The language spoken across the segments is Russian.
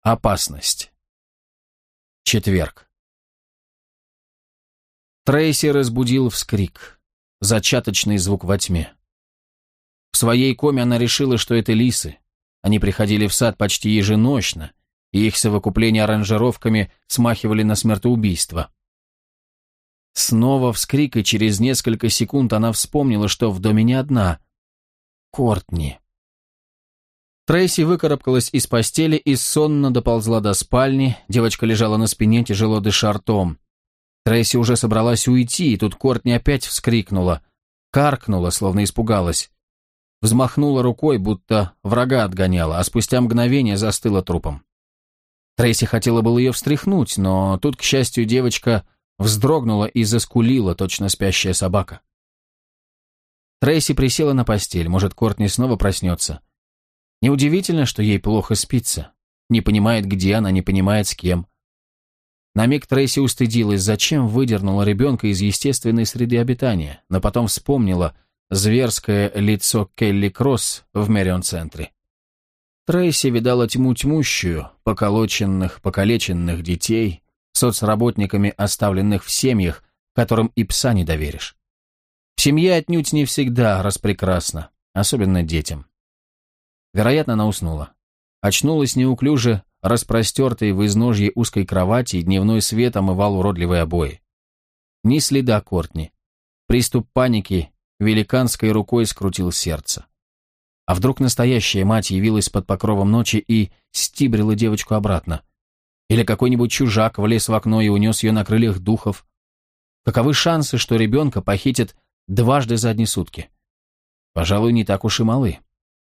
Опасность. Четверг. Трейси разбудил вскрик. Зачаточный звук во тьме. В своей коме она решила, что это лисы. Они приходили в сад почти еженочно, и их совокупление аранжировками смахивали на смертоубийство. Снова вскрик, и через несколько секунд она вспомнила, что в доме не одна. Кортни. Трейси выкарабкалась из постели и сонно доползла до спальни. Девочка лежала на спине, тяжело дыша ртом. Трейси уже собралась уйти, и тут Кортни опять вскрикнула. Каркнула, словно испугалась. Взмахнула рукой, будто врага отгоняла, а спустя мгновение застыла трупом. Трейси хотела было ее встряхнуть, но тут, к счастью, девочка вздрогнула и заскулила, точно спящая собака. Трейси присела на постель, может, Кортни снова проснется. Неудивительно, что ей плохо спится. Не понимает, где она, не понимает, с кем. На миг Трейси устыдилась, зачем выдернула ребенка из естественной среды обитания, но потом вспомнила зверское лицо Келли Кросс в Мэрион-центре. Трейси видала тьму тьмущую, покалеченных детей, соцработниками, оставленных в семьях, которым и пса не доверишь. В семье отнюдь не всегда распрекрасно, особенно детям. Вероятно, она уснула. Очнулась неуклюже, распростертой в изножье узкой кровати, и дневной свет омывал уродливые обои. Ни следа Кортни. Приступ паники великанской рукой скрутил сердце. А вдруг настоящая мать явилась под покровом ночи и стибрила девочку обратно? Или какой-нибудь чужак влез в окно и унес ее на крыльях духов? Каковы шансы, что ребенка похитят дважды за одни сутки? Пожалуй, не так уж и малы.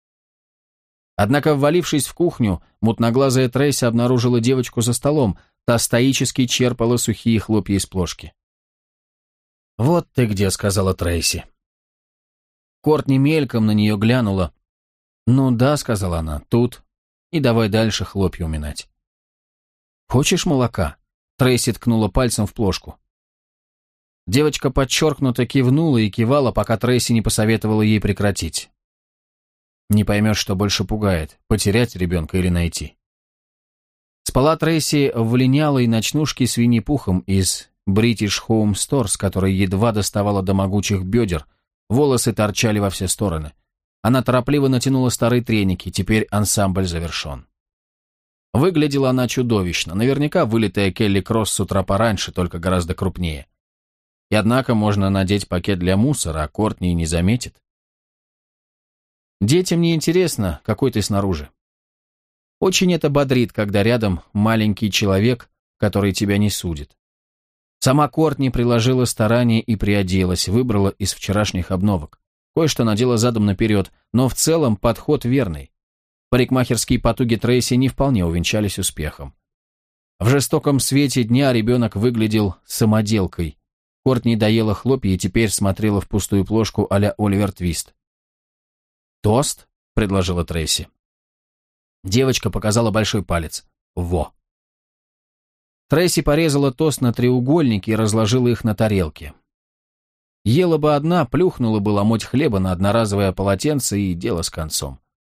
Однако, ввалившись в кухню, мутноглазая Трейси обнаружила девочку за столом, та стоически черпала сухие хлопья из плошки. «Вот ты где», — сказала Трейси. Кортни мельком на нее глянула. «Ну да», — сказала она, — «тут. И давай дальше хлопья уминать». «Хочешь молока?» — Трейси ткнула пальцем в плошку. Девочка подчеркнуто кивнула и кивала, пока Трейси не посоветовала ей прекратить. Не поймешь, что больше пугает, потерять ребенка или найти. Спала Трейси в линялой ночнушке с Винни-Пухом из British Home Stores, которая едва доставала до могучих бедер, волосы торчали во все стороны. Она торопливо натянула старые треники, теперь ансамбль завершен. Выглядела она чудовищно, наверняка вылитая Келли Кросс с утра пораньше, только гораздо крупнее. И однако можно надеть пакет для мусора, а Кортни не заметит. Детям не интересно, какой ты снаружи. Очень это бодрит, когда рядом маленький человек, который тебя не судит. Сама Кортни приложила старание и приоделась, выбрала из вчерашних обновок. Кое-что надела задом наперед, но в целом подход верный. Парикмахерские потуги Трейси не вполне увенчались успехом. В жестоком свете дня ребенок выглядел самоделкой. Кортни доела хлопья и теперь смотрела в пустую плошку а-ля Оливер Твист. «Тост?» — предложила Трейси. Девочка показала большой палец. «Во!» Трейси порезала тост на треугольники и разложила их на тарелке. Ела бы одна, плюхнула бы ломоть хлеба на одноразовое полотенце и дело с концом.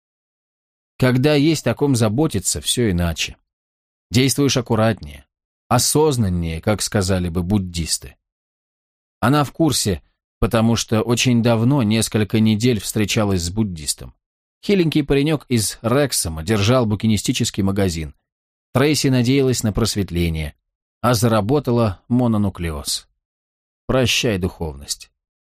Когда есть о ком заботиться, все иначе. Действуешь аккуратнее, осознаннее, как сказали бы буддисты. Она в курсе, потому что очень давно, несколько недель, встречалась с буддистом. Хиленький паренек из Рексома держал букинистический магазин. Трейси надеялась на просветление, а заработала мононуклеоз. Прощай, духовность.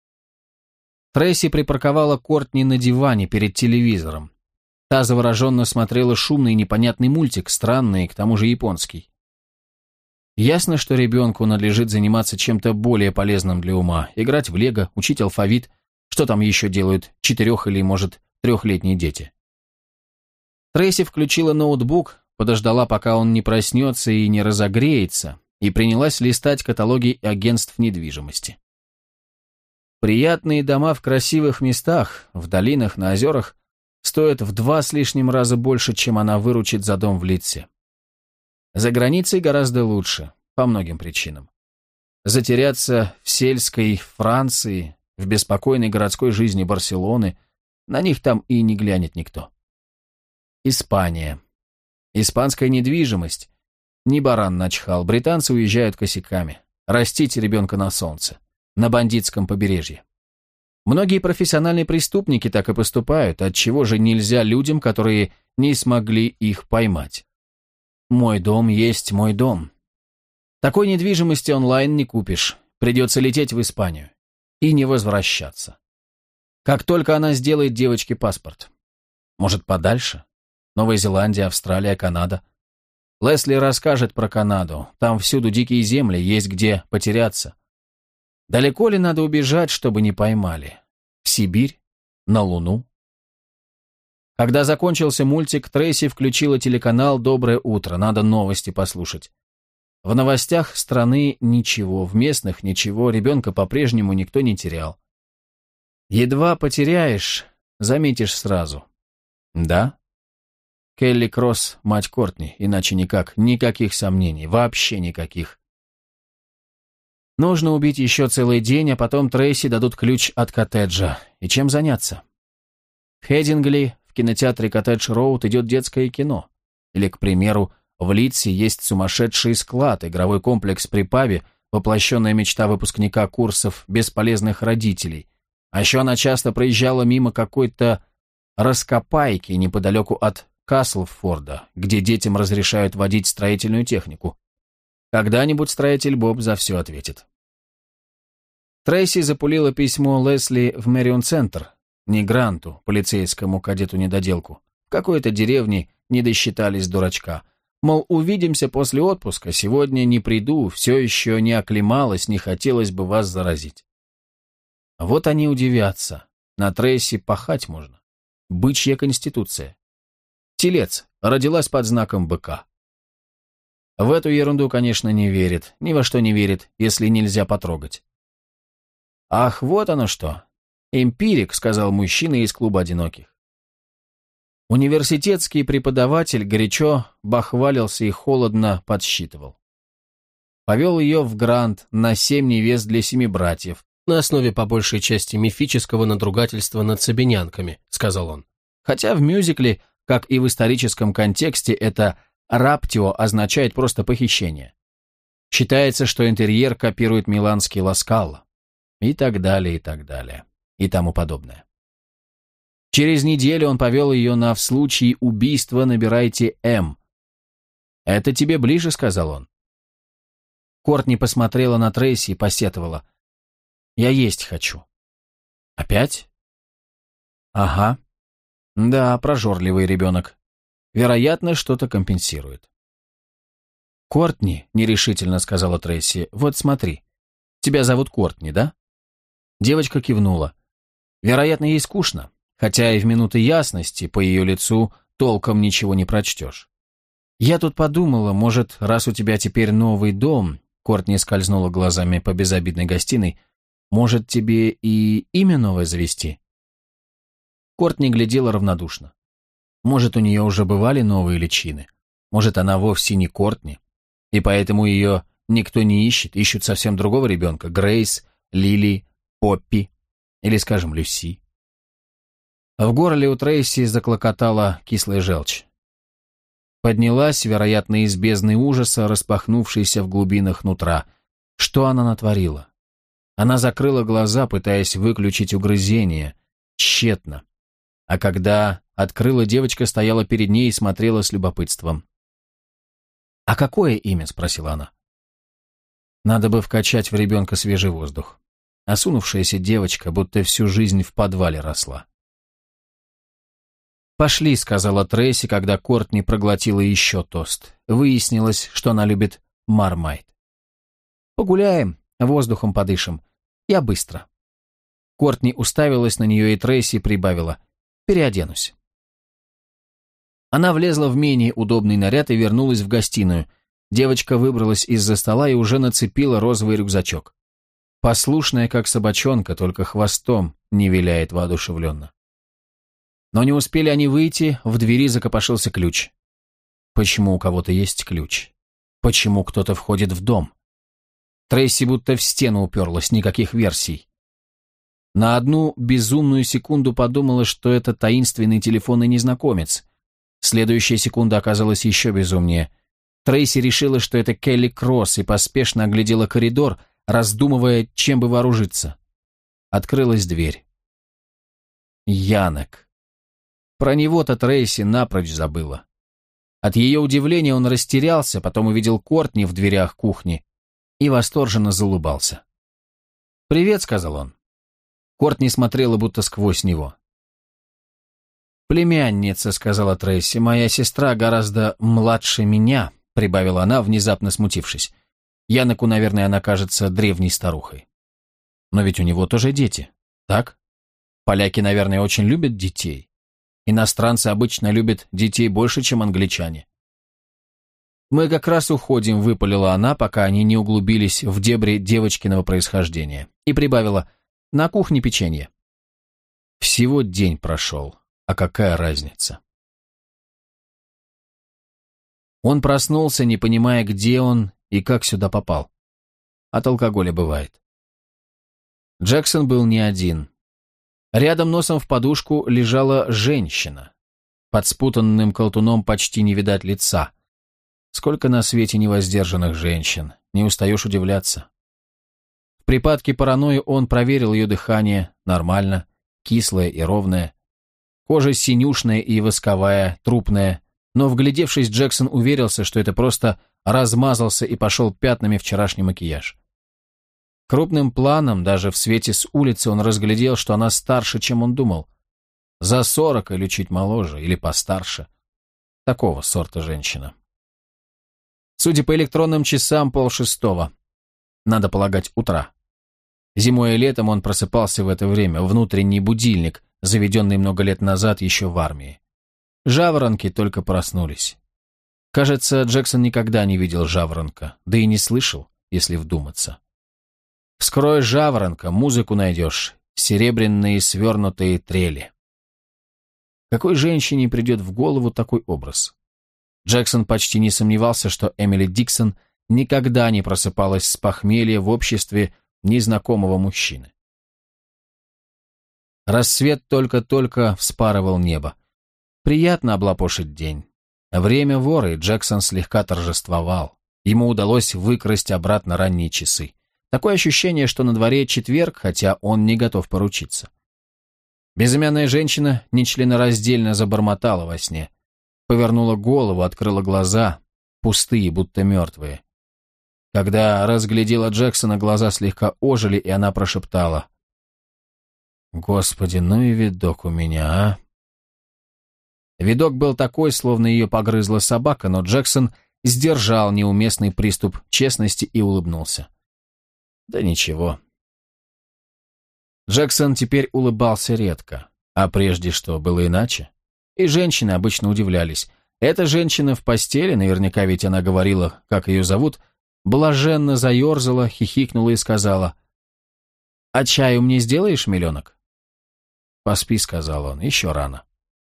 Трейси припарковала Кортни на диване перед телевизором. Та завороженно смотрела шумный непонятный мультик, странный и к тому же японский. Ясно, что ребенку надлежит заниматься чем-то более полезным для ума, играть в лего, учить алфавит, что там еще делают 4- или, может, 3-летние дети. Трейси включила ноутбук, подождала, пока он не проснется и не разогреется, и принялась листать каталоги агентств недвижимости. Приятные дома в красивых местах, в долинах, на озерах, стоят в 2 с лишним раза больше, чем она выручит за дом в Лидсе. За границей гораздо лучше, по многим причинам. Затеряться в сельской Франции, в беспокойной городской жизни Барселоны, на них там и не глянет никто. Испания. Испанская недвижимость. Не баран начхал, британцы уезжают косяками. Растите ребенка на солнце, на бандитском побережье. Многие профессиональные преступники так и поступают, отчего же нельзя людям, которые не смогли их поймать. Мой дом есть мой дом. Такой недвижимости онлайн не купишь, придется лететь в Испанию и не возвращаться. Как только она сделает девочке паспорт. Может, подальше? Новая Зеландия, Австралия, Канада. Лесли расскажет про Канаду. Там всюду дикие земли, есть где потеряться. Далеко ли надо убежать, чтобы не поймали? В Сибирь? На Луну? Когда закончился мультик, Трейси включила телеканал «Доброе утро», надо новости послушать. В новостях страны ничего, в местных ничего, ребенка по-прежнему никто не терял. Едва потеряешь, заметишь сразу. Да? Келли Кросс, мать Кортни, иначе никак, никаких сомнений, вообще никаких. Нужно убить еще целый день, а потом Трейси дадут ключ от коттеджа. И чем заняться? В Хедингли, в кинотеатре Коттедж-Роуд идет детское кино. Или, к примеру, в Лидсе есть сумасшедший склад, игровой комплекс при пабе, воплощенная мечта выпускника курсов бесполезных родителей. А еще она часто проезжала мимо какой-то раскопайки неподалеку от Каслфорда, где детям разрешают водить строительную технику. Когда-нибудь строитель Боб за все ответит. Трейси запулила письмо Лесли в Мэрион-центр, не Гранту, полицейскому кадету-недоделку. В какой-то деревне не досчитались дурачка. Мол, увидимся после отпуска, сегодня не приду, все еще не оклемалась, не хотелось бы вас заразить. Вот они удивятся. На Трейси пахать можно. Бычья конституция. Телец, родилась под знаком быка. В эту ерунду, конечно, не верит, ни во что не верит, если нельзя потрогать. Ах, вот оно что. Эмпирик, сказал мужчина из клуба одиноких. Университетский преподаватель горячо бахвалился и холодно подсчитывал. Повел ее в Грант на 7 невест для 7 братьев, на основе по большей части мифического надругательства над сабинянками, сказал он. Хотя в мюзикле, как и в историческом контексте, это «раптио» означает просто похищение. Считается, что интерьер копирует миланский Ласкало. И так далее, и тому подобное. Через неделю он повел ее на «В случае убийства набирайте М». «Это тебе ближе», — сказал он. Кортни посмотрела на Трейси и посетовала. «Я есть хочу». «Опять?» «Ага. Да, прожорливый ребенок. Вероятно, что-то компенсирует». «Кортни», — нерешительно сказала Трейси, — «вот смотри. Тебя зовут Кортни, да?» Девочка кивнула. Вероятно, ей скучно, хотя и в минуты ясности по ее лицу толком ничего не прочтешь. «Я тут подумала, может, раз у тебя теперь новый дом», — Кортни скользнула глазами по безобидной гостиной, «может, тебе и имя новое завести?» Кортни глядела равнодушно. Может, у нее уже бывали новые личины, может, она вовсе не Кортни, и поэтому ее никто не ищет, ищут совсем другого ребенка, Грейс, Лили, Поппи или, скажем, Люси. В горле у Трейси заклокотала кислая желчь. Поднялась, вероятно, из бездны ужаса, распахнувшейся в глубинах нутра. Что она натворила? Она закрыла глаза, пытаясь выключить угрызение. Тщетно. А когда открыла, девочка стояла перед ней и смотрела с любопытством. «А какое имя?» — спросила она. Надо бы вкачать в ребенка свежий воздух. Осунувшаяся девочка, будто всю жизнь в подвале росла. «Пошли», — сказала Трейси, когда Кортни проглотила еще тост. Выяснилось, что она любит мармайт. «Погуляем, воздухом подышим. Я быстро». Кортни уставилась на нее, и Трейси прибавила: «Переоденусь». Она влезла в менее удобный наряд и вернулась в гостиную. Девочка выбралась из-за стола и уже нацепила розовый рюкзачок. Послушная, как собачонка, только хвостом не виляет воодушевленно. Но не успели они выйти, в двери закопошился ключ. Почему у кого-то есть ключ? Почему кто-то входит в дом? Трейси будто в стену уперлась, никаких версий. На одну безумную секунду подумала, что это таинственный телефонный незнакомец. Следующая секунда оказалась еще безумнее. Трейси решила, что это Келли Кросс, и поспешно оглядела коридор, раздумывая, чем бы вооружиться. Открылась дверь. Янек. Про него-то Трейси напрочь забыла. От ее удивления он растерялся, потом увидел Кортни в дверях кухни и восторженно заулыбался. «Привет», — сказал он. Кортни смотрела будто сквозь него. «Племянница», — сказала Трейси, — «моя сестра гораздо младше меня», — прибавила она, внезапно смутившись. Янеку, наверное, она кажется древней старухой. Но ведь у него тоже дети, так? Поляки, наверное, очень любят детей. Иностранцы обычно любят детей больше, чем англичане. «Мы как раз уходим», — выпалила она, пока они не углубились в дебри девочкиного происхождения, и прибавила: «На кухне печенье». Всего день прошел, а какая разница? Он проснулся, не понимая, где он и как сюда попал. От алкоголя бывает. Джексон был не один. Рядом носом в подушку лежала женщина. Под спутанным колтуном почти не видать лица. Сколько на свете невоздержанных женщин, не устаешь удивляться. В припадке паранойи он проверил ее дыхание, нормально, кислое и ровное. Кожа синюшная и восковая, трупная, но, вглядевшись, Джексон уверился, что это просто размазался и пошел пятнами вчерашний макияж. Крупным планом, даже в свете с улицы, он разглядел, что она старше, чем он думал. За 40 или чуть моложе, или постарше. Такого сорта женщина. Судя по электронным часам, 5:30. Надо полагать, утра. Зимой и летом он просыпался в это время, внутренний будильник, заведенный много лет назад еще в армии. Жаворонки только проснулись. Кажется, Джексон никогда не видел жаворонка, да и не слышал, если вдуматься. Вскрой жаворонка, музыку найдешь, серебряные свернутые трели. Какой женщине придет в голову такой образ? Джексон почти не сомневался, что Эмили Диксон никогда не просыпалась с похмелья в обществе незнакомого мужчины. Рассвет только-только вспарывал небо. Приятно облапошить день. Время вора, и Джексон слегка торжествовал. Ему удалось выкрасть обратно ранние часы. Такое ощущение, что на дворе четверг, хотя он не готов поручиться. Безымянная женщина нечленораздельно забормотала во сне. Повернула голову, открыла глаза, пустые, будто мертвые. Когда разглядела Джексона, глаза слегка ожили, и она прошептала: «Господи, ну и видок у меня, а!» Видок был такой, словно ее погрызла собака, но Джексон сдержал неуместный приступ честности и улыбнулся. Да ничего. Джексон теперь улыбался редко, а прежде что, было иначе? И женщины обычно удивлялись. Эта женщина в постели, наверняка ведь она говорила, как ее зовут, блаженно заерзала, хихикнула и сказала: «А чаю мне сделаешь, миленок?» «Поспи», — сказал он, — «еще рано».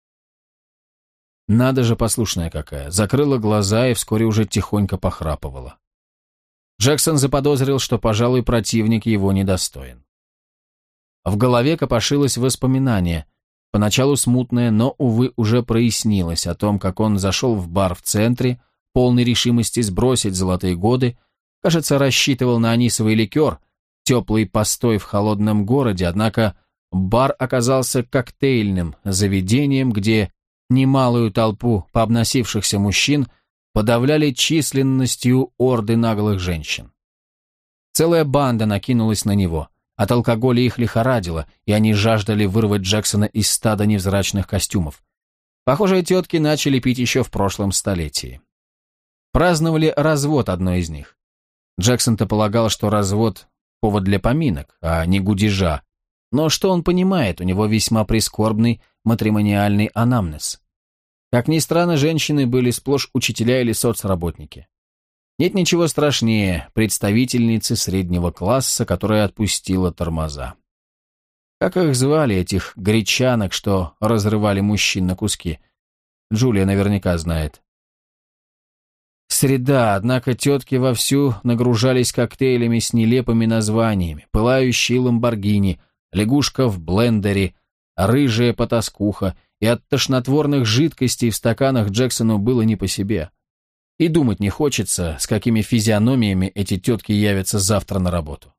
Надо же, послушная какая, закрыла глаза и вскоре уже тихонько похрапывала. Джексон заподозрил, что, пожалуй, противник его недостоин. В голове копошилось воспоминание, поначалу смутное, но, увы, уже прояснилось о том, как он зашел в бар в центре, полной решимости сбросить золотые годы, кажется, рассчитывал на анисовый ликер, теплый постой в холодном городе, однако бар оказался коктейльным заведением, где немалую толпу пообносившихся мужчин подавляли численностью орды наглых женщин. Целая банда накинулась на него, от алкоголя их лихорадило, и они жаждали вырвать Джексона из стада невзрачных костюмов. Похоже, тетки начали пить еще в прошлом столетии. Праздновали развод одной из них. Джексон-то полагал, что развод – повод для поминок, а не гудежа. Но что он понимает, у него весьма прискорбный матримониальный анамнез. Как ни странно, женщины были сплошь учителя или соцработники. Нет ничего страшнее представительницы среднего класса, которая отпустила тормоза. Как их звали, этих гречанок, что разрывали мужчин на куски? Джулия наверняка знает. Среда, однако тетки вовсю нагружались коктейлями с нелепыми названиями: «Пылающий ламборгини», «Лягушка в блендере», «Рыжая потаскуха» и от тошнотворных жидкостей в стаканах Джексону было не по себе. И думать не хочется, с какими физиономиями эти тетки явятся завтра на работу.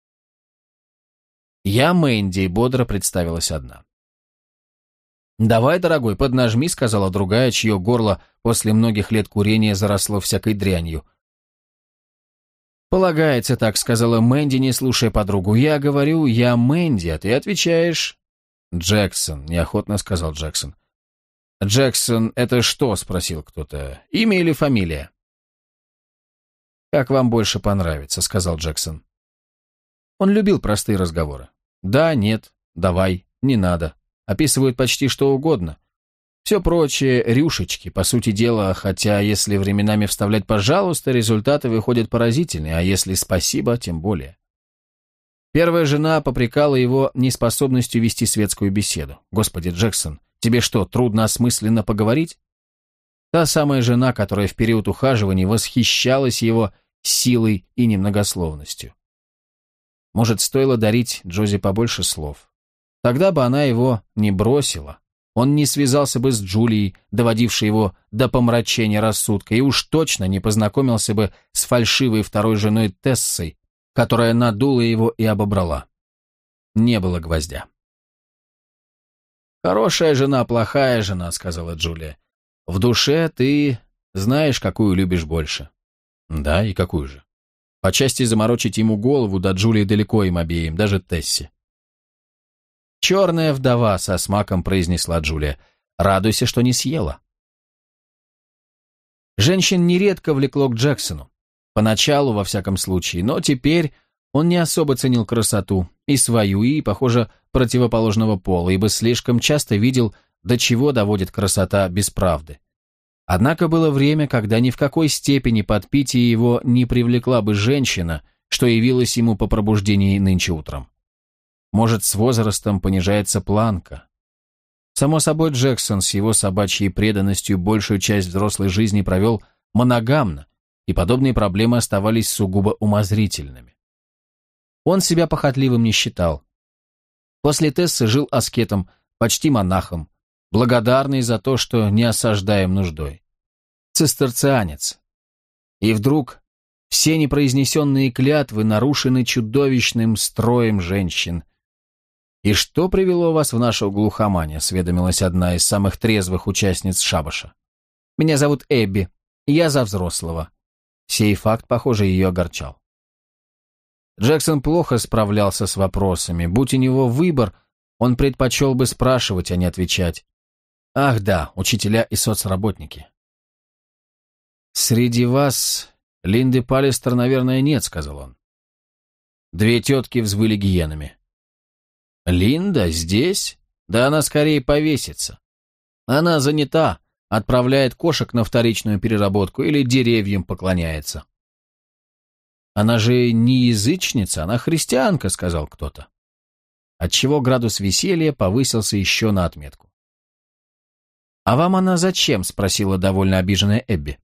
«Я Мэнди», — бодро представилась одна. «Давай, дорогой, поднажми», — сказала другая, чье горло после многих лет курения заросло всякой дрянью. «Полагается так», — сказала Мэнди, не слушая подругу. «Я говорю, я Мэнди, а ты отвечаешь...» «Джексон», — неохотно сказал Джексон. «Джексон, это что?» — спросил кто-то. «Имя или фамилия?» «Как вам больше понравится», — сказал Джексон. Он любил простые разговоры. «Да», «нет», «давай», «не надо». Описывают почти что угодно. Все прочее — рюшечки, по сути дела, хотя если временами вставлять «пожалуйста», результаты выходят поразительные, а если «спасибо», тем более. Первая жена попрекала его неспособностью вести светскую беседу. «Господи, Джексон, тебе что, трудно осмысленно поговорить?» Та самая жена, которая в период ухаживания восхищалась его силой и немногословностью. Может, стоило дарить Джози побольше слов. Тогда бы она его не бросила. Он не связался бы с Джулией, доводившей его до помрачения рассудка, и уж точно не познакомился бы с фальшивой второй женой Тессой, которая надула его и обобрала. Не было гвоздя. «Хорошая жена, плохая жена», — сказала Джулия. «В душе ты знаешь, какую любишь больше». «Да, и какую же?» По части заморочить ему голову, до Джулии далеко им обеим, даже Тессе. «Черная вдова», — со смаком произнесла Джулия. «Радуйся, что не съела». Женщин нередко влекло к Джексону. Поначалу, во всяком случае, но теперь он не особо ценил красоту, и свою, и, похоже, противоположного пола, ибо слишком часто видел, до чего доводит красота без правды. Однако было время, когда ни в какой степени подпитие его не привлекла бы женщина, что явилась ему по пробуждении нынче утром. Может, с возрастом понижается планка. Само собой, Джексон с его собачьей преданностью большую часть взрослой жизни провел моногамно, и подобные проблемы оставались сугубо умозрительными. Он себя похотливым не считал. После Тессы жил аскетом, почти монахом, благодарный за то, что не осаждаем нуждой. Цистерцианец. И вдруг все непроизнесенные клятвы нарушены чудовищным строем женщин. «И что привело вас в нашу глухомань?» — осведомилась одна из самых трезвых участниц шабаша. «Меня зовут Эбби. Я за взрослого». Сей факт, похоже, ее огорчал. Джексон плохо справлялся с вопросами. Будь у него выбор, он предпочел бы спрашивать, а не отвечать. Ах да, учителя и соцработники. «Среди вас Линды Паллистер, наверное, нет», — сказал он. Две тетки взвыли гиенами. «Линда здесь? Да она скорее повесится. Она занята, отправляет кошек на вторичную переработку или деревьям поклоняется». «Она же не язычница, она христианка», — сказал кто-то. Отчего градус веселья повысился еще на отметку. «А вам она зачем?» — спросила довольно обиженная Эбби.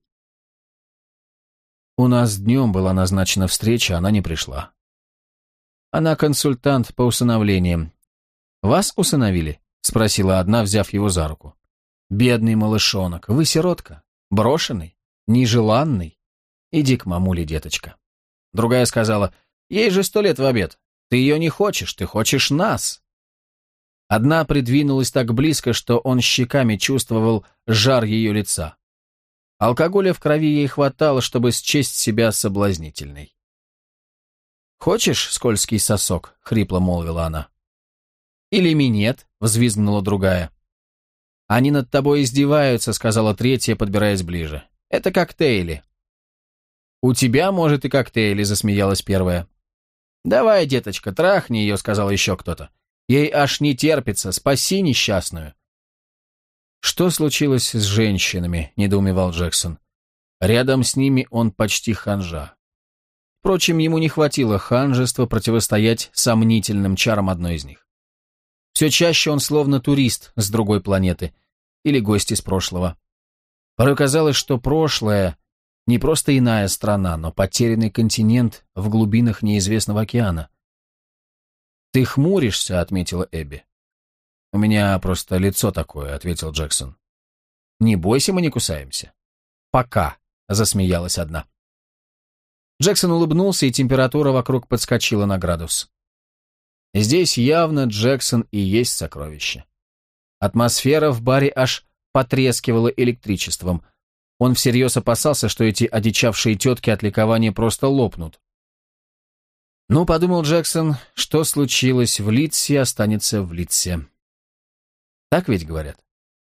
«У нас днем была назначена встреча, она не пришла. Она консультант по усыновлениям. Вас усыновили?» — спросила одна, взяв его за руку. «Бедный малышонок, вы сиротка, брошенный, нежеланный. Иди к мамуле, деточка». Другая сказала: «Ей же 100 лет в обед. Ты ее не хочешь, ты хочешь нас». Одна придвинулась так близко, что он щеками чувствовал жар ее лица. Алкоголя в крови ей хватало, чтобы счесть себя соблазнительной. «Хочешь скользкий сосок?» — хрипло молвила она. «Или минет?» — взвизгнула другая. «Они над тобой издеваются», — сказала третья, подбираясь ближе. «Это коктейли». «У тебя, может, и коктейли», — засмеялась первая. «Давай, деточка, трахни ее», — сказал еще кто-то. «Ей аж не терпится, спаси несчастную». «Что случилось с женщинами?» — недоумевал Джексон. Рядом с ними он почти ханжа. Впрочем, ему не хватило ханжества противостоять сомнительным чарам одной из них. Все чаще он словно турист с другой планеты или гость из прошлого. Порой казалось, что прошлое не просто иная страна, но потерянный континент в глубинах неизвестного океана. «Ты хмуришься», — отметила Эбби. «У меня просто лицо такое», — ответил Джексон. «Не бойся, мы не кусаемся». «Пока», — засмеялась одна. Джексон улыбнулся, и температура вокруг подскочила на градус. Здесь явно Джексон и есть сокровище. Атмосфера в баре аж потрескивала электричеством. Он всерьез опасался, что эти одичавшие тетки от ликования просто лопнут. Ну, подумал Джексон, что случилось в Лидсе, останется в Лидсе. Так ведь говорят?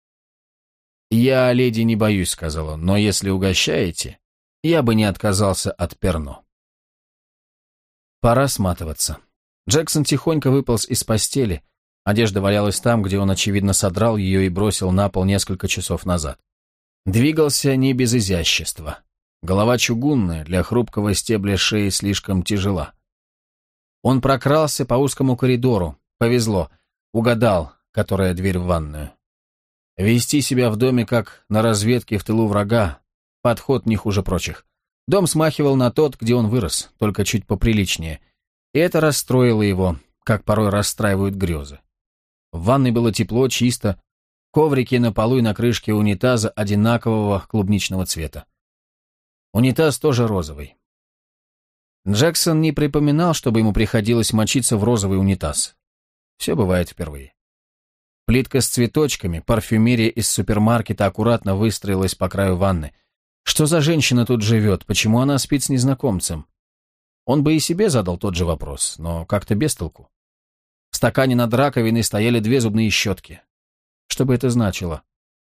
«Я леди не боюсь», — сказал он, — «но если угощаете, я бы не отказался от перно». Пора сматываться. Джексон тихонько выполз из постели. Одежда валялась там, где он, очевидно, содрал ее и бросил на пол несколько часов назад. Двигался не без изящества. Голова чугунная, для хрупкого стебля шеи слишком тяжела. Он прокрался по узкому коридору. Повезло. Угадал, которая дверь в ванную. Вести себя в доме, как на разведке в тылу врага, подход не хуже прочих. Дом смахивал на тот, где он вырос, только чуть поприличнее. И это расстроило его, как порой расстраивают грезы. В ванной было тепло, чисто, коврики на полу и на крышке унитаза одинакового клубничного цвета. Унитаз тоже розовый. Джексон не припоминал, чтобы ему приходилось мочиться в розовый унитаз. Все бывает впервые. Плитка с цветочками, парфюмерия из супермаркета аккуратно выстроилась по краю ванны. Что за женщина тут живет? Почему она спит с незнакомцем? Он бы и себе задал тот же вопрос, но как-то без толку. В стакане над раковиной стояли 2 зубные щетки. Что бы это значило?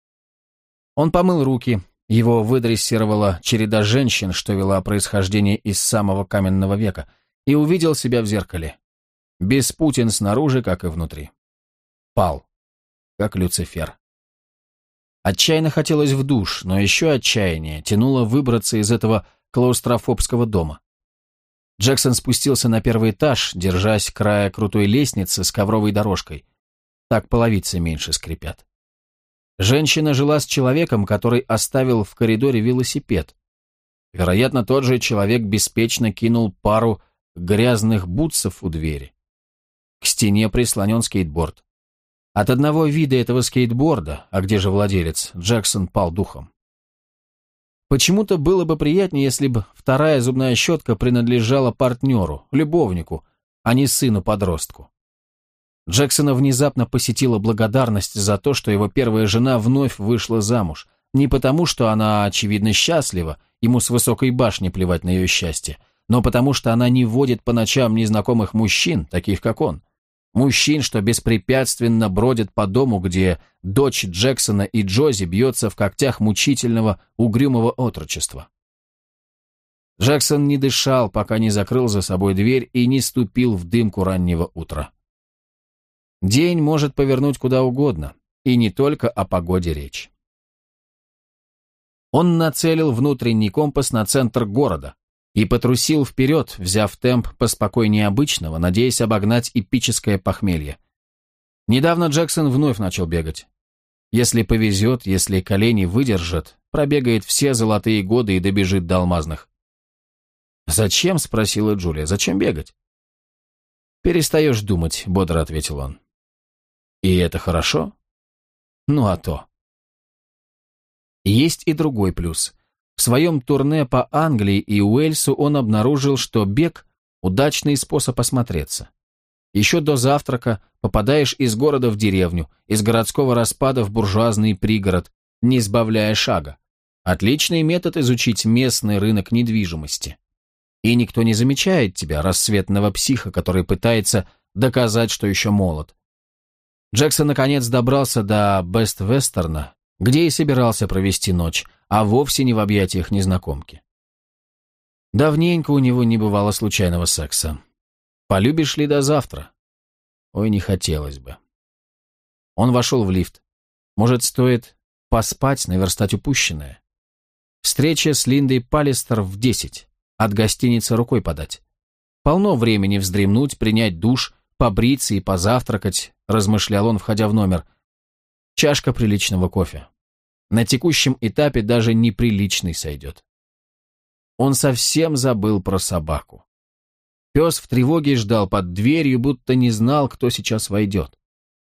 Он помыл руки, его выдрессировала череда женщин, что вела происхождение из самого каменного века, и увидел себя в зеркале. Беспутен снаружи, как и внутри. Пал, как Люцифер. Отчаянно хотелось в душ, но еще отчаяние тянуло выбраться из этого клаустрофобского дома. Джексон спустился на 1-й этаж, держась края крутой лестницы с ковровой дорожкой. Так половицы меньше скрипят. Женщина жила с человеком, который оставил в коридоре велосипед. Вероятно, тот же человек беспечно кинул пару грязных бутсов у двери. К стене прислонен скейтборд. От одного вида этого скейтборда, а где же владелец, Джексон пал духом. Почему-то было бы приятнее, если бы 2-я зубная щетка принадлежала партнеру, любовнику, а не сыну-подростку. Джексона внезапно посетила благодарность за то, что его первая жена вновь вышла замуж. Не потому, что она, очевидно, счастлива, ему с высокой башни плевать на ее счастье, но потому, что она не водит по ночам незнакомых мужчин, таких как он. Мужчин, что беспрепятственно бродят по дому, где дочь Джексона и Джози бьется в когтях мучительного, угрюмого отрочества. Джексон не дышал, пока не закрыл за собой дверь и не ступил в дымку раннего утра. День может повернуть куда угодно, и не только о погоде речь. Он нацелил внутренний компас на центр города и потрусил вперед, взяв темп поспокойнее обычного, надеясь обогнать эпическое похмелье. Недавно Джексон вновь начал бегать. Если повезет, если колени выдержат, пробегает все золотые годы и добежит до алмазных. «Зачем?» — спросила Джулия. «Зачем бегать?» «Перестаешь думать», — бодро ответил он. «И это хорошо?» «Ну а то». Есть и другой плюс. В своем турне по Англии и Уэльсу он обнаружил, что бег – удачный способ осмотреться. Еще до завтрака попадаешь из города в деревню, из городского распада в буржуазный пригород, не сбавляя шага. Отличный метод изучить местный рынок недвижимости. И никто не замечает тебя, рассветного психа, который пытается доказать, что еще молод. Джексон наконец добрался до Бест-Вестерна, где и собирался провести ночь, а вовсе не в объятиях незнакомки. Давненько у него не бывало случайного секса. Полюбишь ли до завтра? Ой, не хотелось бы. Он вошел в лифт. Может, стоит поспать, наверстать упущенное? Встреча с Линдой Паллистер в 10. От гостиницы рукой подать. Полно времени вздремнуть, принять душ, побриться и позавтракать, размышлял он, входя в номер. Чашка приличного кофе. На текущем этапе даже неприличный сойдет. Он совсем забыл про собаку. Пес в тревоге ждал под дверью, будто не знал, кто сейчас войдет.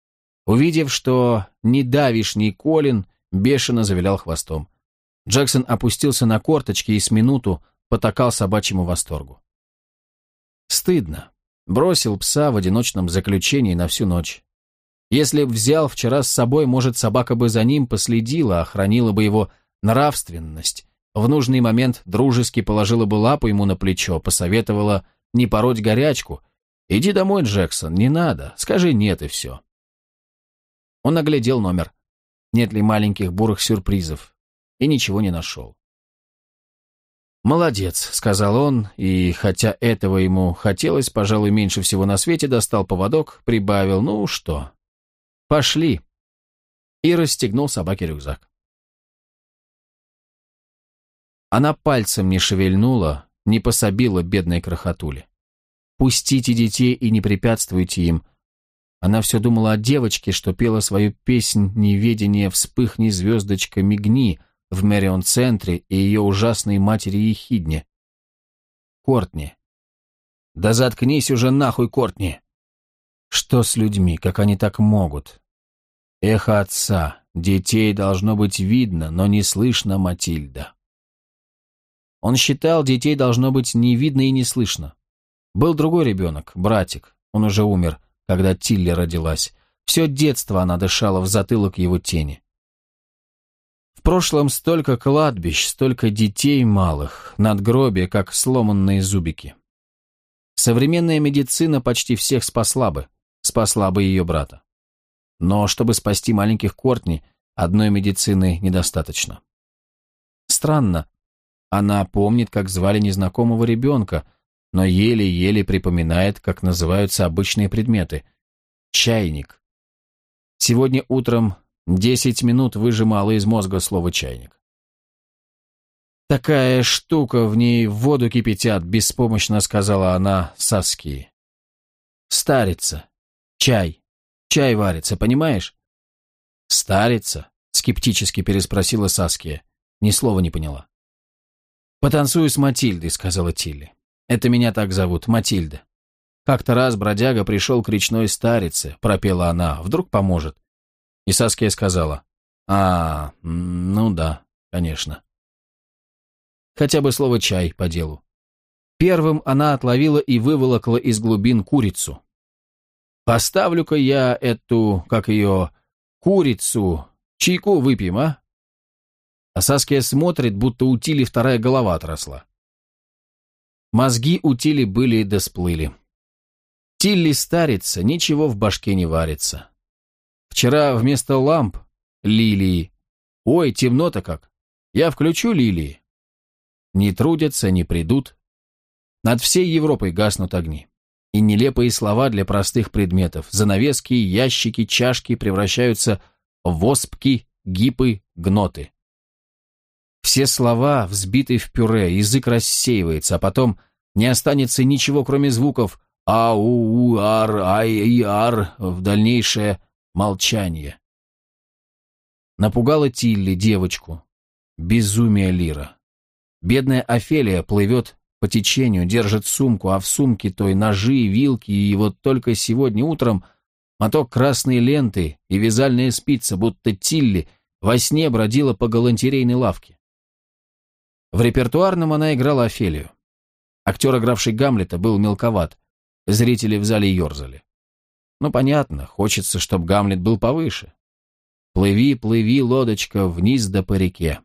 Увидев, что ни давишний Колин, бешено завилял хвостом. Джексон опустился на корточки и с минуту потакал собачьему восторгу. Стыдно. Бросил пса в одиночном заключении на всю ночь. Если б взял вчера с собой, может, собака бы за ним последила, охранила бы его нравственность. В нужный момент дружески положила бы лапу ему на плечо, посоветовала не пороть горячку. «Иди домой, Джексон, не надо, скажи нет и все». Он оглядел номер. Нет ли маленьких бурых сюрпризов? И ничего не нашел. «Молодец», — сказал он, и, хотя этого ему хотелось, пожалуй, меньше всего на свете, достал поводок, прибавил «ну что, пошли», и расстегнул собаке рюкзак. Она пальцем не шевельнула, не пособила бедной крохотуле. «Пустите детей и не препятствуйте им». Она все думала о девочке, что пела свою песнь «Неведение, вспыхни, звездочка, мигни» в Мэрион-центре и ее ужасной матери-ехидне. Кортни. Да заткнись уже нахуй, Кортни! Что с людьми, как они так могут? Эхо отца. Детей должно быть видно, но не слышно, Матильда. Он считал, детей должно быть не видно и не слышно. Был другой ребенок, братик. Он уже умер, когда Тилли родилась. Все детство она дышала в затылок его тени. В прошлом столько кладбищ, столько детей малых, надгробия, как сломанные зубики. Современная медицина почти всех спасла бы ее брата. Но чтобы спасти маленьких Кортни, одной медицины недостаточно. Странно, она помнит, как звали незнакомого ребенка, но еле-еле припоминает, как называются обычные предметы. Чайник. Сегодня утром 10 минут выжимала из мозга слово «чайник». «Такая штука, в ней воду кипятят», — беспомощно сказала она Саскии. «Старица. Чай. Чай варится, понимаешь?» «Старица?» — скептически переспросила Саския. Ни слова не поняла. «Потанцую с Матильдой», — сказала Тилли. «Это меня так зовут, Матильда. Как-то раз бродяга пришел к речной старице», — пропела она, — «вдруг поможет». И Саския сказала: ну да, конечно. Хотя бы слово «чай» по делу. Первым она отловила и выволокла из глубин курицу. «Поставлю-ка я эту, как ее, курицу, чайку выпьем, а?» А Саския смотрит, будто у Тилли вторая голова отросла. Мозги у Тилли были и досплыли. Тилли старится, ничего в башке не варится. Вчера вместо ламп лилии. Ой, темно-то как. Я включу лилии. Не трудятся, не придут. Над всей Европой гаснут огни. И нелепые слова для простых предметов. Занавески, ящики, чашки превращаются в оспки, гипы, гноты. Все слова взбиты в пюре, язык рассеивается, а потом не останется ничего, кроме звуков «ау», «ар», «ай», «ар» в дальнейшее молчание. Напугала Тилли девочку. Безумие Лира. Бедная Офелия плывет по течению, держит сумку, а в сумке той ножи, вилки, и вот только сегодня утром моток красной ленты и вязальная спица, будто Тилли во сне бродила по галантерейной лавке. В репертуарном она играла Офелию. Актер, игравший Гамлета, был мелковат. Зрители в зале ерзали. Ну, понятно, хочется, чтобы Гамлет был повыше. Плыви, плыви, лодочка, вниз да по реке.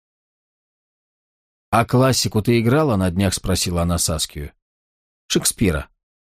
«А классику ты играла на днях?» — спросила она Саскию. «Шекспира».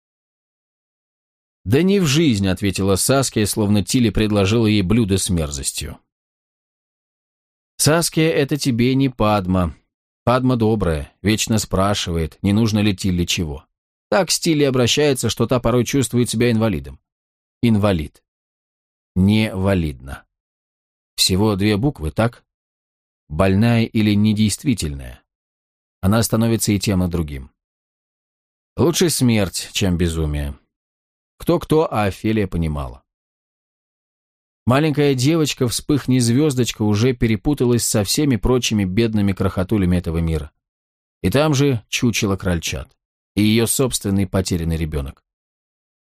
«Да не в жизнь», — ответила Саския, словно Тилли предложила ей блюдо с мерзостью. «Саския, это тебе не Падма. Падма добрая, вечно спрашивает, не нужно ли Тилли чего. Так с Тилли обращается, что та порой чувствует себя инвалидом. Инвалид. Невалидно. Всего 2 буквы, так? Больная или недействительная. Она становится и тем, и другим. Лучше смерть, чем безумие. Кто-кто, а Офелия понимала. Маленькая девочка, вспыхни звездочка, уже перепуталась со всеми прочими бедными крохотулями этого мира. И там же чучело крольчат. И ее собственный потерянный ребенок.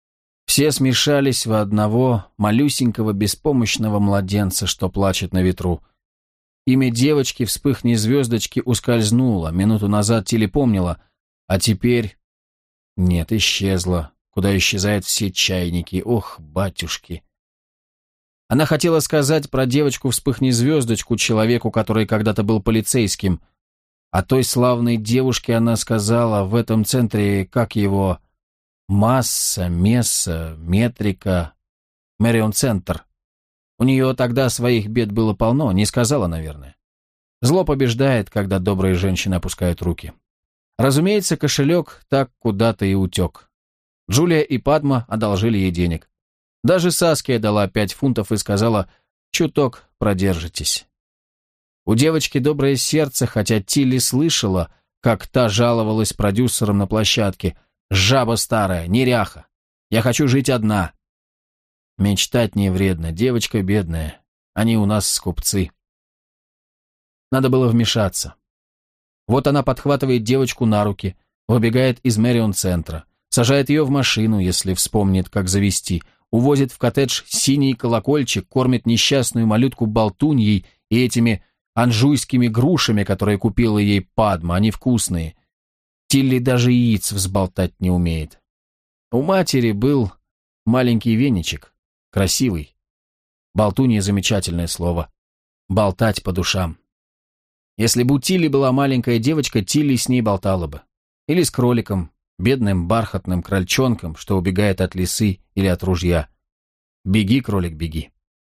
Все смешались в одного малюсенького беспомощного младенца, что плачет на ветру. Имя девочки «Вспыхни звездочки» ускользнуло, минуту назад Тилли помнила, а теперь... Нет, исчезло, куда исчезают все чайники, ох, батюшки. Она хотела сказать про девочку «Вспыхни звездочку» человеку, который когда-то был полицейским. О той славной девушке она сказала в этом центре, как его... Масса, Месса, Метрика, Мэрион-центр. У нее тогда своих бед было полно, не сказала, наверное. Зло побеждает, когда добрые женщины опускают руки. Разумеется, кошелек так куда-то и утек. Джулия и Падма одолжили ей денег. Даже Саския дала 5 фунтов и сказала: «Чуток продержитесь». У девочки доброе сердце, хотя Тилли слышала, как та жаловалась продюсерам на площадке: «Жаба старая, неряха. Я хочу жить одна». Мечтать не вредно, девочка бедная. Они у нас скупцы. Надо было вмешаться. Вот она подхватывает девочку на руки, выбегает из Мэрион-центра, сажает ее в машину, если вспомнит, как завести, увозит в коттедж синий колокольчик, кормит несчастную малютку болтуньей и этими анжуйскими грушами, которые купила ей Падма, они вкусные. Тилли даже яиц взболтать не умеет. У матери был маленький веничек, красивый. Болтунья — замечательное слово. Болтать по душам. Если бы у Тилли была маленькая девочка, Тилли с ней болтала бы. Или с кроликом, бедным бархатным крольчонком, что убегает от лисы или от ружья. Беги, кролик, беги.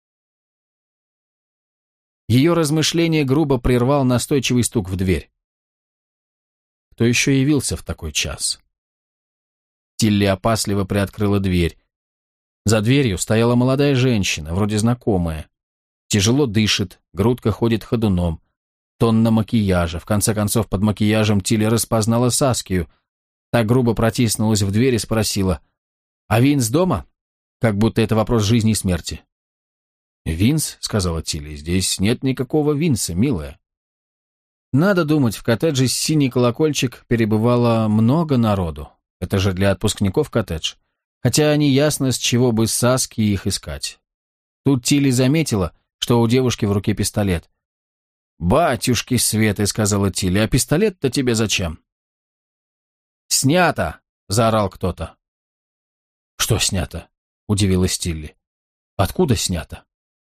Ее размышление грубо прервал настойчивый стук в дверь. Кто еще явился в такой час? Тилли опасливо приоткрыла дверь. За дверью стояла молодая женщина, вроде знакомая. Тяжело дышит, грудка ходит ходуном. Тонна макияжа. В конце концов, под макияжем Тилли распознала Саскию. Так грубо протиснулась в дверь и спросила: «А Винс дома?» Как будто это вопрос жизни и смерти. «Винс?» — сказала Тилли. «Здесь нет никакого Винса, милая». Надо думать, в коттедже «Синий колокольчик» перебывало много народу. Это же для отпускников коттедж. Хотя неясно, с чего бы Саски их искать. Тут Тилли заметила, что у девушки в руке пистолет. «Батюшки Светы», — сказала Тилли, — «а пистолет-то тебе зачем?» «Снято!» — заорал кто-то. «Что снято?» — удивилась Тилли. «Откуда снято?»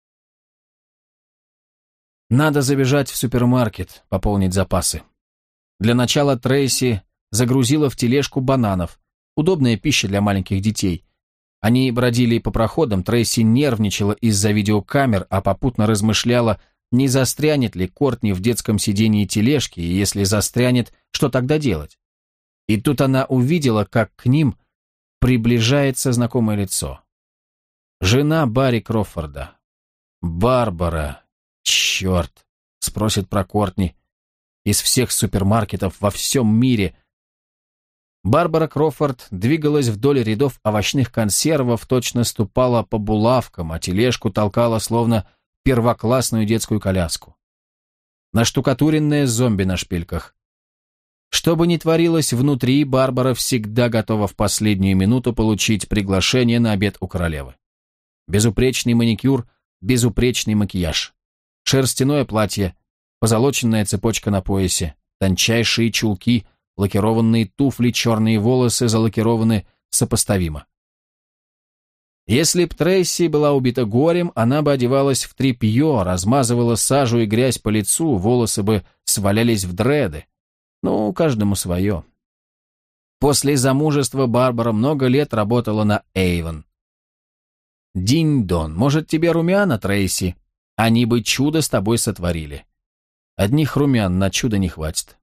Надо забежать в супермаркет, пополнить запасы. Для начала Трейси загрузила в тележку бананов. Удобная пища для маленьких детей. Они бродили по проходам, Трейси нервничала из-за видеокамер, а попутно размышляла, не застрянет ли Кортни в детском сидении тележки, и если застрянет, что тогда делать. И тут она увидела, как к ним приближается знакомое лицо. Жена Барри Крофорда. Барбара. Черт, спросит про Кортни. Из всех супермаркетов во всем мире. Барбара Крофорд двигалась вдоль рядов овощных консервов, точно ступала по булавкам, а тележку толкала словно первоклассную детскую коляску. Наштукатуренные зомби на шпильках. Что бы ни творилось внутри, Барбара всегда готова в последнюю минуту получить приглашение на обед у королевы. Безупречный маникюр, безупречный макияж. Шерстяное платье, позолоченная цепочка на поясе, тончайшие чулки, лакированные туфли, черные волосы залакированы сопоставимо. Если б Трейси была убита горем, она бы одевалась в тряпье, размазывала сажу и грязь по лицу, волосы бы свалялись в дреды. Ну, каждому свое. После замужества Барбара много лет работала на Эйвон. «Динь-дон, может, тебе румяна, Трейси? Они бы чудо с тобой сотворили. Одних румян на чудо не хватит».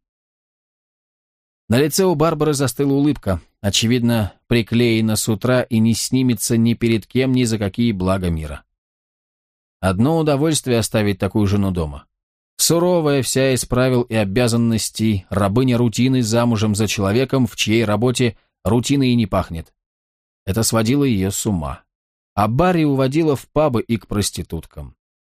На лице у Барбары застыла улыбка, очевидно, приклеена с утра и не снимется ни перед кем, ни за какие блага мира. Одно удовольствие оставить такую жену дома. Суровая вся из правил и обязанностей, рабыня рутины замужем за человеком, в чьей работе рутиной и не пахнет. Это сводило ее с ума. А Барри уводила в пабы и к проституткам.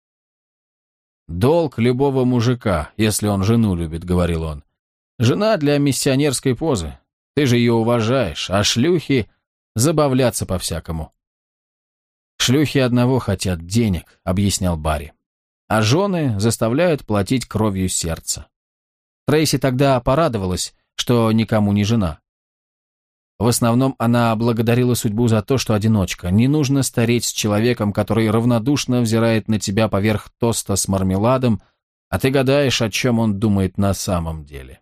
«Долг любого мужика, если он жену любит», — говорил он. «Жена для миссионерской позы. Ты же ее уважаешь, а шлюхи забавляться по-всякому. «Шлюхи одного хотят денег», — объяснял Барри. «А жены заставляют платить кровью сердца». Трейси тогда порадовалась, что никому не жена. В основном она благодарила судьбу за то, что одиночка. Не нужно стареть с человеком, который равнодушно взирает на тебя поверх тоста с мармеладом, а ты гадаешь, о чем он думает на самом деле.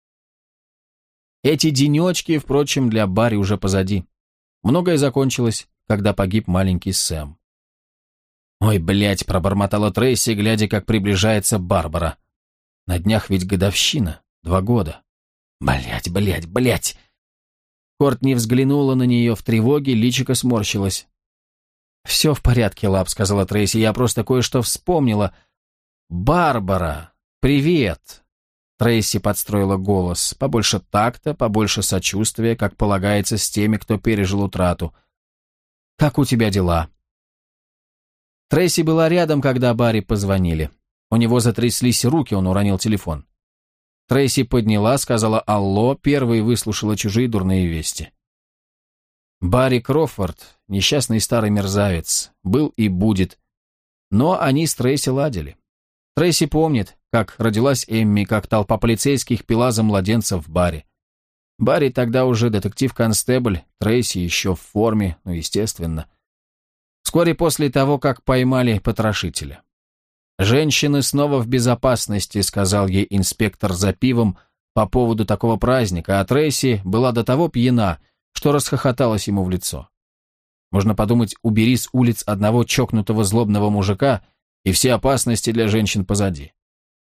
Эти денечки, впрочем, для Барри уже позади. Многое закончилось, когда погиб маленький Сэм. «Ой, блядь», — пробормотала Трейси, глядя, как приближается Барбара. «На днях ведь годовщина, 2 года. Блядь». Кортни взглянула на нее в тревоге, личико сморщилось. «Все в порядке, Лап», — сказала Трейси, — «я просто кое-что вспомнила». «Барбара, привет!» Трейси подстроила голос. Побольше такта, побольше сочувствия, как полагается с теми, кто пережил утрату. «Как у тебя дела?» Трейси была рядом, когда Барри позвонили. У него затряслись руки, он уронил телефон. Трейси подняла, сказала «Алло», первой выслушала чужие дурные вести. Барри Крофорд, несчастный старый мерзавец, был и будет. Но они с Трейси ладили. Трейси помнит, как родилась Эмми, как толпа полицейских пила за младенцев в баре. Барри тогда уже детектив-констебль, Трейси еще в форме, ну, естественно. Вскоре после того, как поймали потрошителя. «Женщины снова в безопасности», — сказал ей инспектор за пивом по поводу такого праздника, а Трейси была до того пьяна, что расхохоталась ему в лицо. Можно подумать, убери с улиц одного чокнутого злобного мужика, и все опасности для женщин позади.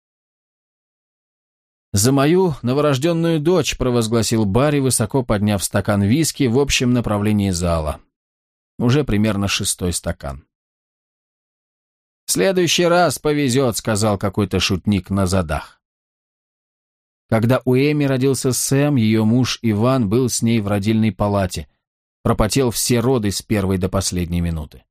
«За мою новорожденную дочь», — провозгласил Барри, высоко подняв стакан виски в общем направлении зала. Уже примерно 6-й стакан. «В следующий раз повезет», — сказал какой-то шутник на задах. Когда у Эми родился Сэм, ее муж Иван был с ней в родильной палате, пропотел все роды с первой до последней минуты.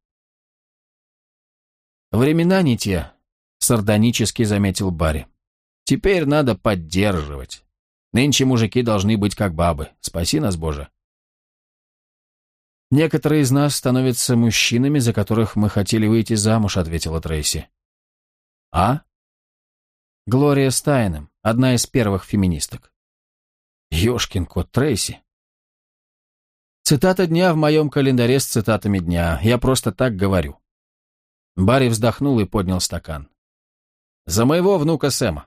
«Времена не те», — сардонически заметил Барри. «Теперь надо поддерживать. Нынче мужики должны быть как бабы. Спаси нас, Боже». «Некоторые из нас становятся мужчинами, за которых мы хотели выйти замуж», — ответила Трейси. «А?» «Глория Стайнем, одна из первых феминисток». «Ёшкин кот, Трейси». «Цитата дня в моем календаре с цитатами дня. Я просто так говорю». Барри вздохнул и поднял стакан. «За моего внука Сэма».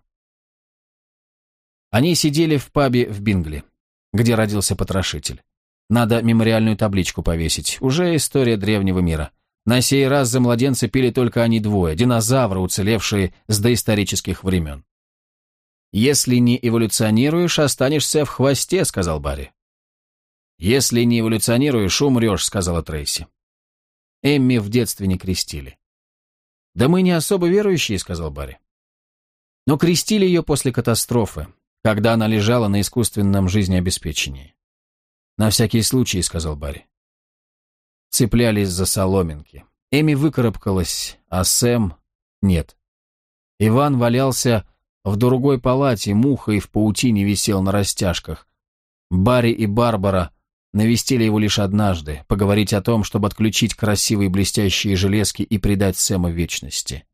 Они сидели в пабе в Бингли, где родился потрошитель. Надо мемориальную табличку повесить. Уже история древнего мира. На сей раз за младенца пили только они двое, динозавры, уцелевшие с доисторических времен. «Если не эволюционируешь, останешься в хвосте», — сказал Барри. «Если не эволюционируешь, умрешь», — сказала Трейси. Эмми в детстве не крестили. «Да мы не особо верующие», — сказал Барри. «Но крестили ее после катастрофы, когда она лежала на искусственном жизнеобеспечении». «На всякий случай», — сказал Барри. Цеплялись за соломинки. Эми выкарабкалась, а Сэм — нет. Иван валялся в другой палате, мухой в паутине висел на растяжках. Барри и Барбара навестили его лишь однажды, поговорить о том, чтобы отключить красивые блестящие железки и предать Сэма вечности.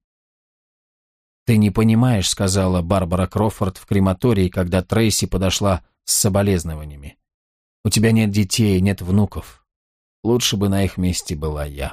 «Ты не понимаешь», — сказала Барбара Крофорд в крематории, когда Трейси подошла с соболезнованиями. «У тебя нет детей, нет внуков. Лучше бы на их месте была я».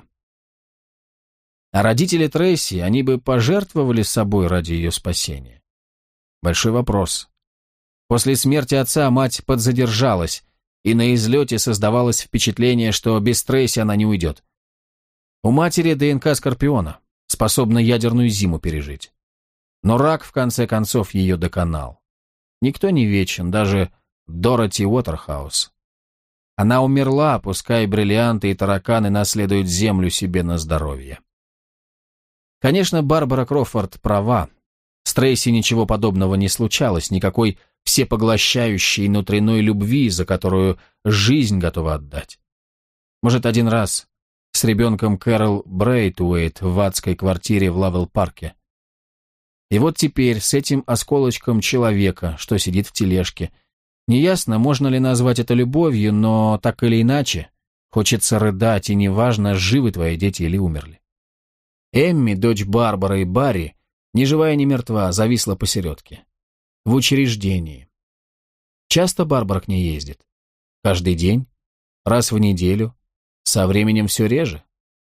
А родители Трейси, они бы пожертвовали собой ради ее спасения? Большой вопрос. После смерти отца мать подзадержалась, и на излете создавалось впечатление, что без Трейси она не уйдет. У матери ДНК скорпиона, способна ядерную зиму пережить. Но рак, в конце концов, ее доконал. Никто не вечен, даже Дороти Уотерхаус. Она умерла, пускай бриллианты и тараканы наследуют землю себе на здоровье. Конечно, Барбара Крофорд права. С Трейси ничего подобного не случалось, никакой всепоглощающей внутренней любви, за которую жизнь готова отдать. Может, один раз с ребенком Кэрол Брейтуэйт в адской квартире в Лавелл-парке. И вот теперь с этим осколочком человека, что сидит в тележке. Неясно, можно ли назвать это любовью, но так или иначе, Хочется рыдать, и неважно, живы твои дети или умерли. Эмми, дочь Барбары и Барри, ни живая, ни мертва, зависла посередке. В учреждении. Часто Барбара к ней ездит? Каждый день? Раз в неделю? Со временем все реже?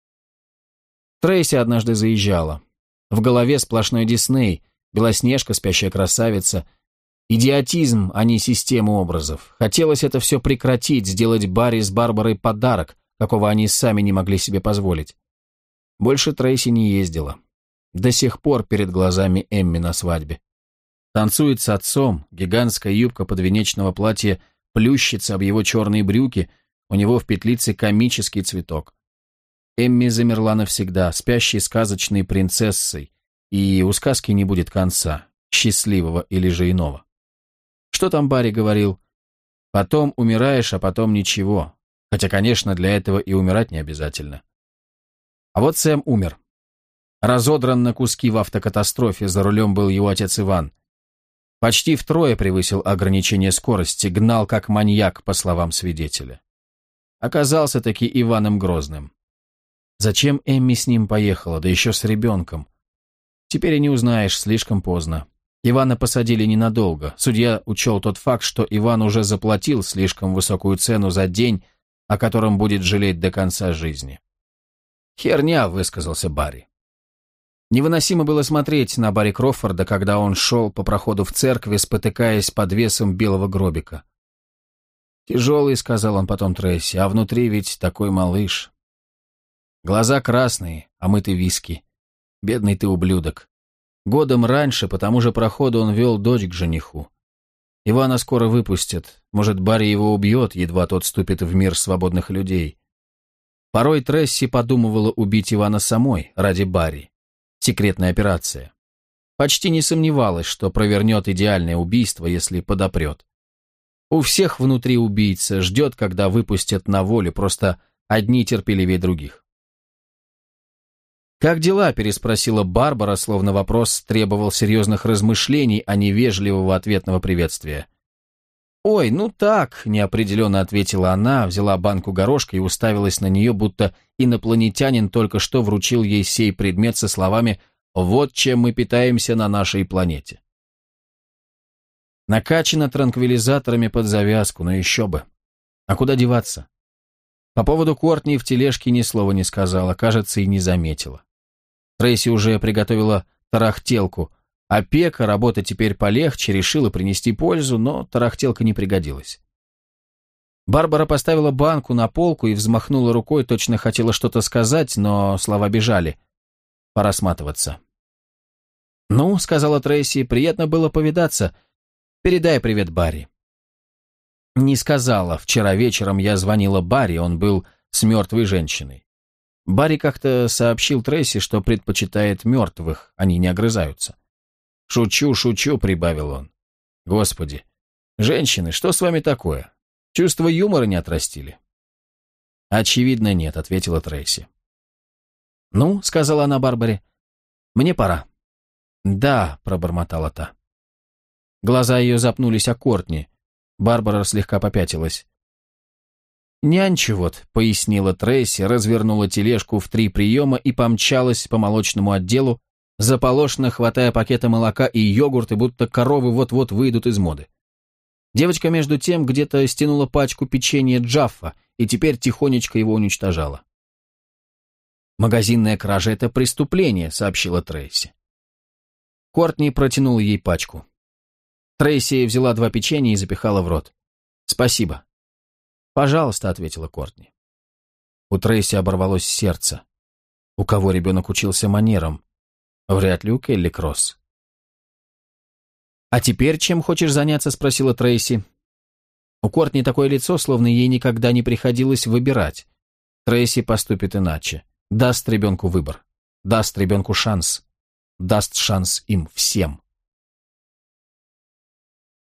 Трейси однажды заезжала. В голове сплошной Дисней, Белоснежка, спящая красавица. Идиотизм, а не система образов. Хотелось это все прекратить, сделать Барри с Барбарой подарок, какого они сами не могли себе позволить. Больше Трейси не ездила. До сих пор перед глазами Эмми на свадьбе. Танцует с отцом, гигантская юбка подвенечного платья плющится об его черные брюки, у него в петлице комический цветок. Эмми замерла навсегда, спящей сказочной принцессой, и у сказки не будет конца, счастливого или же иного. Что там Барри говорил? Потом умираешь, а потом ничего. Хотя, конечно, для этого и умирать не обязательно. А вот Сэм умер. Разодран на куски в автокатастрофе, за рулем был его отец Иван. Почти втрое превысил ограничение скорости, гнал как маньяк, по словам свидетеля. Оказался таки Иваном Грозным. Зачем Эмми с ним поехала, да еще с ребенком? Теперь и не узнаешь, слишком поздно. Ивана посадили ненадолго. Судья учел тот факт, что Иван уже заплатил слишком высокую цену за день, о котором будет жалеть до конца жизни. «Херня», — высказался Барри. Невыносимо было смотреть на Барри Крофорда, когда он шел по проходу в церкви, спотыкаясь под весом белого гробика. «Тяжелый», — сказал он потом Трейси, — «а внутри ведь такой малыш». Глаза красные, омыты виски. Бедный ты ублюдок. Годом раньше по тому же проходу он вел дочь к жениху. Ивана скоро выпустят. Может, Барри его убьет, едва тот вступит в мир свободных людей. Порой Тресси подумывала убить Ивана самой, ради Барри. Секретная операция. Почти не сомневалась, что провернет идеальное убийство, если подопрет. У всех внутри убийца, ждет, когда выпустят на волю, просто одни терпеливее других. «Как дела?» – переспросила Барбара, словно вопрос требовал серьезных размышлений, а не вежливого ответного приветствия. «Ой, ну так», – неопределенно ответила она, взяла банку горошка и уставилась на нее, будто инопланетянин только что вручил ей сей предмет со словами «Вот чем мы питаемся на нашей планете». Накачана транквилизаторами под завязку, но еще бы. А куда деваться? По поводу Кортни в тележке ни слова не сказала, кажется, и не заметила. Трейси уже приготовила тарахтелку. Опека, работа теперь полегче, решила принести пользу, но тарахтелка не пригодилась. Барбара поставила банку на полку и взмахнула рукой, точно хотела что-то сказать, но слова бежали. Пора сматываться. «Ну», — сказала Трейси, — «приятно было повидаться. Передай привет Барри». Не сказала. Вчера вечером я звонила Барри, он был с мертвой женщиной. Барри как-то сообщил Трейси, что предпочитает мертвых, они не огрызаются. «Шучу, шучу», — прибавил он. «Господи, женщины, что с вами такое? Чувство юмора не отрастили?» «Очевидно, нет», — ответила Трейси. «Ну», — сказала она Барбаре, — «мне пора». «Да», — пробормотала та. Глаза ее запнулись о Кортни. Барбара слегка попятилась. «Нянчу вот», — пояснила Трейси, развернула тележку в 3 приема и помчалась по молочному отделу, заполошно хватая пакеты молока и йогурты, будто коровы вот-вот выйдут из моды. Девочка между тем где-то стянула пачку печенья Джаффа и теперь тихонечко его уничтожала. «Магазинная кража — это преступление», — сообщила Трейси. Кортни протянула ей пачку. Трейси взяла 2 печенья и запихала в рот. «Спасибо». «Пожалуйста», — ответила Кортни. У Трейси оборвалось сердце. У кого ребенок учился манерам? Вряд ли у Келли Кросс. «А теперь чем хочешь заняться?» — спросила Трейси. У Кортни такое лицо, словно ей никогда не приходилось выбирать. Трейси поступит иначе. Даст ребенку выбор. Даст ребенку шанс. Даст шанс им всем.